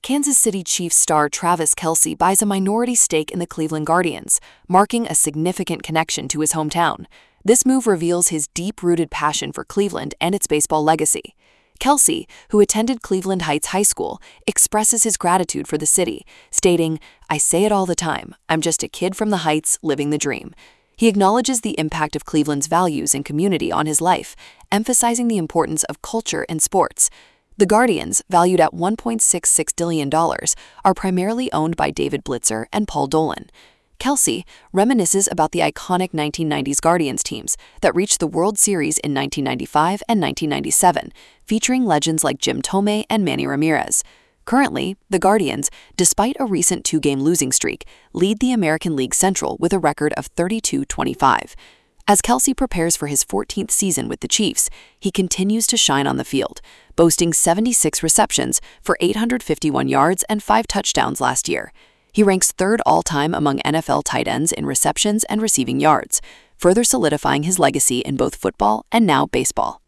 Kansas City Chiefs star Travis Kelce buys a minority stake in the Cleveland Guardians, marking a significant connection to his hometown. This move reveals his deep-rooted passion for Cleveland and its baseball legacy. Kelce, who attended Cleveland Heights High School, expresses his gratitude for the city, stating, "I say it all the time, I'm just a kid from the Heights living the dream." He acknowledges the impact of Cleveland's values and community on his life, emphasizing the importance of culture and sports. The Guardians, valued at $1.66 billion, are primarily owned by David Blitzer and Paul Dolan. Kelce reminisces about the iconic 1990s Guardians teams that reached the World Series in 1995 and 1997, featuring legends like Jim Thome and Manny Ramirez. Currently, the Guardians, despite a recent two-game losing streak, lead the American League Central with a record of 32-25. As Kelce prepares for his 14th season with the Chiefs, he continues to shine on the field, boasting 76 receptions for 851 yards and 5 touchdowns last year. He ranks third all-time among NFL tight ends in receptions and receiving yards, further solidifying his legacy in both football and now baseball.